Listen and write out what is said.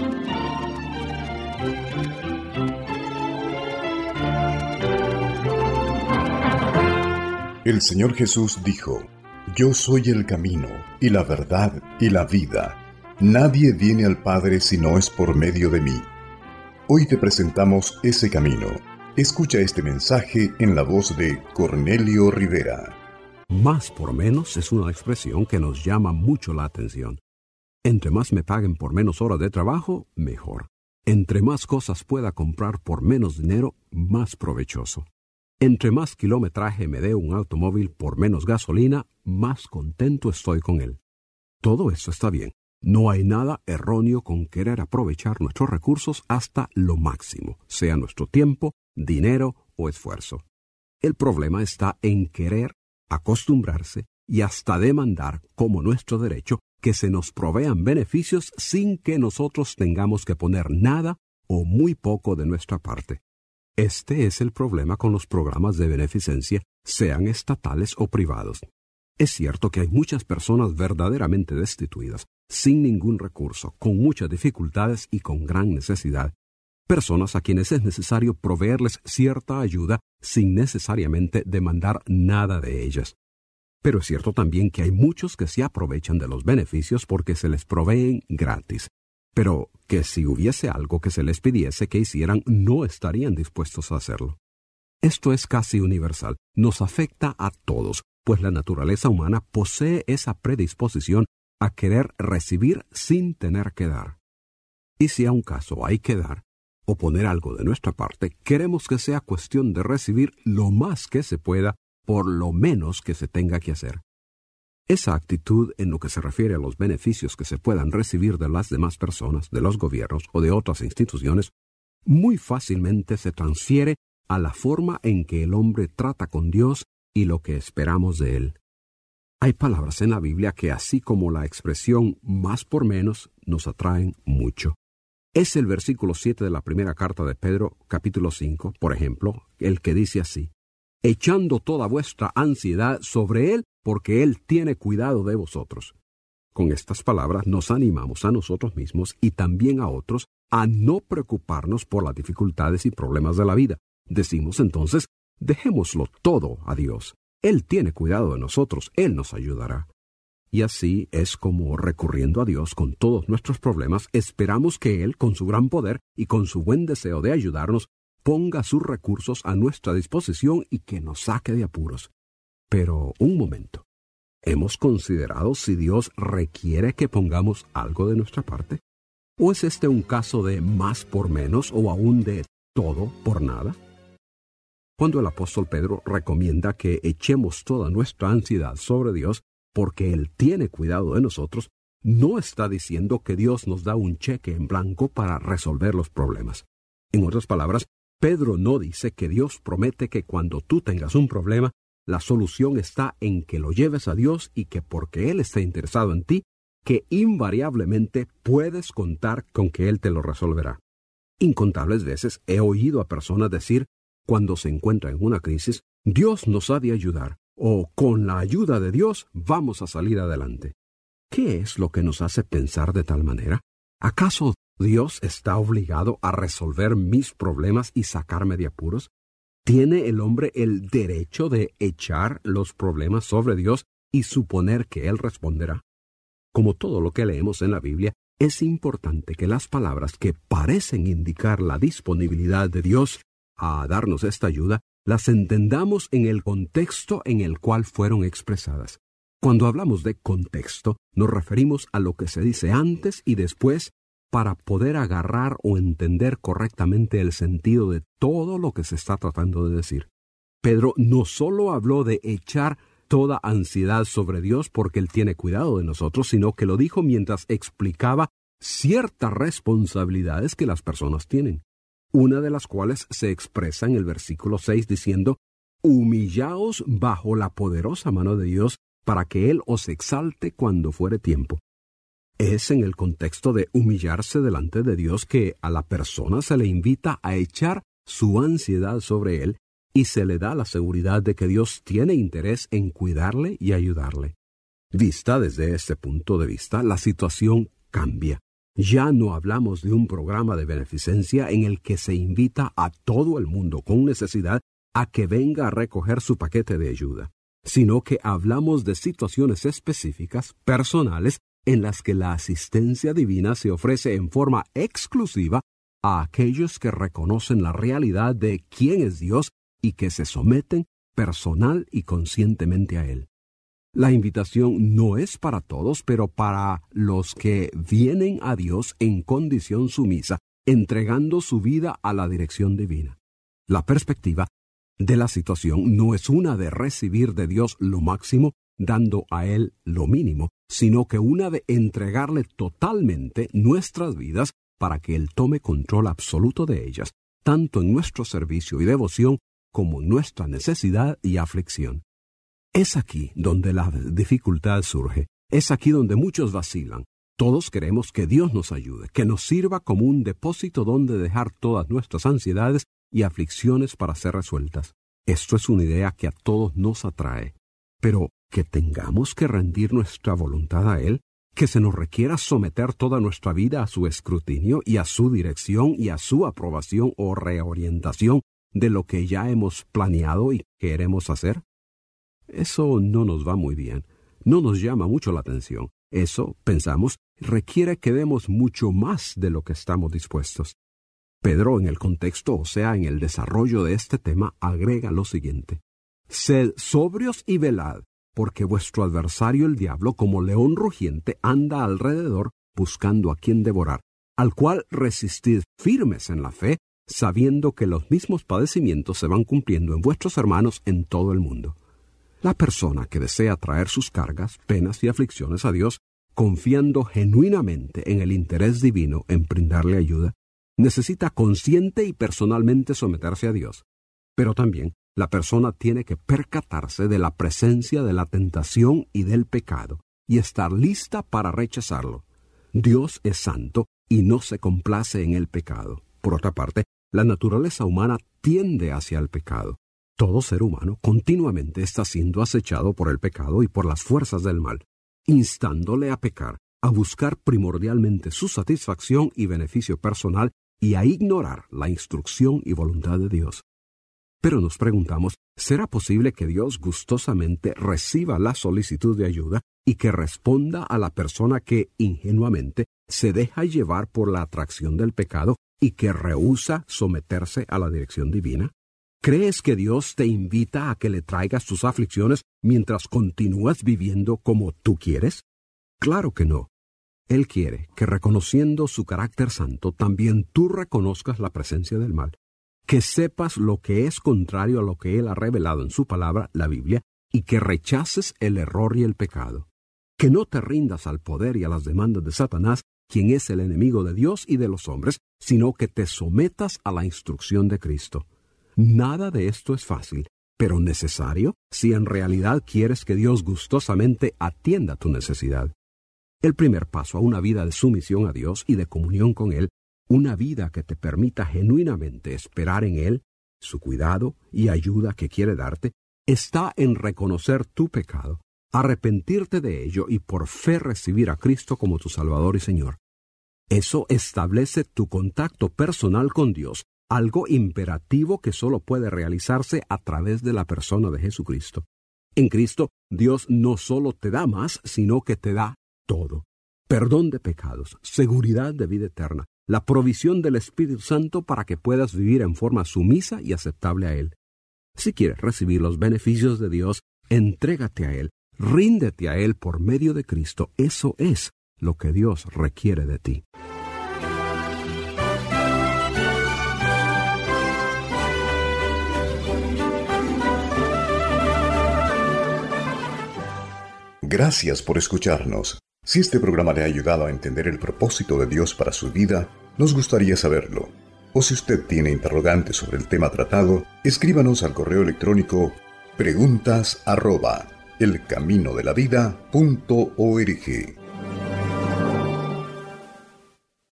El Señor Jesús dijo: Yo soy el camino, y la verdad, y la vida. Nadie viene al Padre si no es por medio de mí. Hoy te presentamos ese camino. Escucha este mensaje en la voz de Cornelio Rivera. Más por menos es una expresión que nos llama mucho la atención. Entre más me paguen por menos horas de trabajo, mejor. Entre más cosas pueda comprar por menos dinero, más provechoso. Entre más kilometraje me dé un automóvil por menos gasolina, más contento estoy con él. Todo esto está bien. No hay nada erróneo con querer aprovechar nuestros recursos hasta lo máximo, sea nuestro tiempo, dinero o esfuerzo. El problema está en querer, acostumbrarse y hasta demandar como nuestro derecho que se nos provean beneficios sin que nosotros tengamos que poner nada o muy poco de nuestra parte. Este es el problema con los programas de beneficencia, sean estatales o privados. Es cierto que hay muchas personas verdaderamente destituidas, sin ningún recurso, con muchas dificultades y con gran necesidad. Personas a quienes es necesario proveerles cierta ayuda sin necesariamente demandar nada de ellas. Pero es cierto también que hay muchos que se aprovechan de los beneficios porque se les proveen gratis. Pero que si hubiese algo que se les pidiese que hicieran, no estarían dispuestos a hacerlo. Esto es casi universal, nos afecta a todos, pues la naturaleza humana posee esa predisposición a querer recibir sin tener que dar. Y si a un caso hay que dar, o poner algo de nuestra parte, queremos que sea cuestión de recibir lo más que se pueda por lo menos que se tenga que hacer. Esa actitud en lo que se refiere a los beneficios que se puedan recibir de las demás personas, de los gobiernos o de otras instituciones, muy fácilmente se transfiere a la forma en que el hombre trata con Dios y lo que esperamos de él. Hay palabras en la Biblia que, así como la expresión más por menos, nos atraen mucho. Es el versículo 7 de la primera carta de Pedro, capítulo 5, por ejemplo, el que dice así: echando toda vuestra ansiedad sobre Él, porque Él tiene cuidado de vosotros. Con estas palabras nos animamos a nosotros mismos y también a otros a no preocuparnos por las dificultades y problemas de la vida. Decimos entonces, dejémoslo todo a Dios. Él tiene cuidado de nosotros, Él nos ayudará. Y así es como, recurriendo a Dios con todos nuestros problemas, esperamos que Él, con su gran poder y con su buen deseo de ayudarnos, ponga sus recursos a nuestra disposición y que nos saque de apuros. Pero, un momento. ¿Hemos considerado si Dios requiere que pongamos algo de nuestra parte? ¿O es este un caso de más por menos o aún de todo por nada? Cuando el apóstol Pedro recomienda que echemos toda nuestra ansiedad sobre Dios porque Él tiene cuidado de nosotros, no está diciendo que Dios nos da un cheque en blanco para resolver los problemas. En otras palabras, Pedro no dice que Dios promete que cuando tú tengas un problema, la solución está en que lo lleves a Dios y que porque Él está interesado en ti, que invariablemente puedes contar con que Él te lo resolverá. Incontables veces he oído a personas decir, cuando se encuentra en una crisis, Dios nos ha de ayudar, o con la ayuda de Dios vamos a salir adelante. ¿Qué es lo que nos hace pensar de tal manera? ¿Acaso Dios está obligado a resolver mis problemas y sacarme de apuros? ¿Tiene el hombre el derecho de echar los problemas sobre Dios y suponer que Él responderá? Como todo lo que leemos en la Biblia, es importante que las palabras que parecen indicar la disponibilidad de Dios a darnos esta ayuda, las entendamos en el contexto en el cual fueron expresadas. Cuando hablamos de contexto, nos referimos a lo que se dice antes y después para poder agarrar o entender correctamente el sentido de todo lo que se está tratando de decir. Pedro no solo habló de echar toda ansiedad sobre Dios porque Él tiene cuidado de nosotros, sino que lo dijo mientras explicaba ciertas responsabilidades que las personas tienen, una de las cuales se expresa en el versículo 6 diciendo: humillaos bajo la poderosa mano de Dios para que Él os exalte cuando fuere tiempo. Es en el contexto de humillarse delante de Dios que a la persona se le invita a echar su ansiedad sobre Él y se le da la seguridad de que Dios tiene interés en cuidarle y ayudarle. Vista desde este punto de vista, la situación cambia. Ya no hablamos de un programa de beneficencia en el que se invita a todo el mundo con necesidad a que venga a recoger su paquete de ayuda, sino que hablamos de situaciones específicas, personales, en las que la asistencia divina se ofrece en forma exclusiva a aquellos que reconocen la realidad de quién es Dios y que se someten personal y conscientemente a Él. La invitación no es para todos, pero para los que vienen a Dios en condición sumisa, entregando su vida a la dirección divina. La perspectiva de la situación no es una de recibir de Dios lo máximo, dando a Él lo mínimo, sino que una de entregarle totalmente nuestras vidas para que Él tome control absoluto de ellas, tanto en nuestro servicio y devoción como en nuestra necesidad y aflicción. Es aquí donde la dificultad surge, es aquí donde muchos vacilan. Todos queremos que Dios nos ayude, que nos sirva como un depósito donde dejar todas nuestras ansiedades y aflicciones para ser resueltas. Esto es una idea que a todos nos atrae. Pero que tengamos que rendir nuestra voluntad a Él, que se nos requiera someter toda nuestra vida a su escrutinio y a su dirección y a su aprobación o reorientación de lo que ya hemos planeado y queremos hacer. Eso no nos va muy bien, no nos llama mucho la atención. Eso, pensamos, requiere que demos mucho más de lo que estamos dispuestos. Pedro, en el contexto, o sea, en el desarrollo de este tema, agrega lo siguiente: sed sobrios y velad, porque vuestro adversario el diablo, como león rugiente, anda alrededor buscando a quien devorar, al cual resistid firmes en la fe, sabiendo que los mismos padecimientos se van cumpliendo en vuestros hermanos en todo el mundo. La persona que desea traer sus cargas, penas y aflicciones a Dios, confiando genuinamente en el interés divino en brindarle ayuda, necesita consciente y personalmente someterse a Dios. Pero también la persona tiene que percatarse de la presencia de la tentación y del pecado, y estar lista para rechazarlo. Dios es santo y no se complace en el pecado. Por otra parte, la naturaleza humana tiende hacia el pecado. Todo ser humano continuamente está siendo acechado por el pecado y por las fuerzas del mal, instándole a pecar, a buscar primordialmente su satisfacción y beneficio personal y a ignorar la instrucción y voluntad de Dios. Pero nos preguntamos, ¿será posible que Dios gustosamente reciba la solicitud de ayuda y que responda a la persona que ingenuamente se deja llevar por la atracción del pecado y que rehúsa someterse a la dirección divina? ¿Crees que Dios te invita a que le traigas tus aflicciones mientras continúas viviendo como tú quieres? Claro que no. Él quiere que, reconociendo su carácter santo, también tú reconozcas la presencia del mal, que sepas lo que es contrario a lo que Él ha revelado en su palabra, la Biblia, y que rechaces el error y el pecado. Que no te rindas al poder y a las demandas de Satanás, quien es el enemigo de Dios y de los hombres, sino que te sometas a la instrucción de Cristo. Nada de esto es fácil, pero necesario si en realidad quieres que Dios gustosamente atienda tu necesidad. El primer paso a una vida de sumisión a Dios y de comunión con Él, una vida que te permita genuinamente esperar en Él, su cuidado y ayuda que quiere darte, está en reconocer tu pecado, arrepentirte de ello y por fe recibir a Cristo como tu Salvador y Señor. Eso establece tu contacto personal con Dios, algo imperativo que solo puede realizarse a través de la persona de Jesucristo. En Cristo, Dios no solo te da más, sino que te da todo. Perdón de pecados, seguridad de vida eterna, la provisión del Espíritu Santo para que puedas vivir en forma sumisa y aceptable a Él. Si quieres recibir los beneficios de Dios, entrégate a Él, ríndete a Él por medio de Cristo. Eso es lo que Dios requiere de ti. Gracias por escucharnos. Si este programa le ha ayudado a entender el propósito de Dios para su vida, nos gustaría saberlo. O si usted tiene interrogantes sobre el tema tratado, escríbanos al correo electrónico preguntas@elcaminodelavida.org.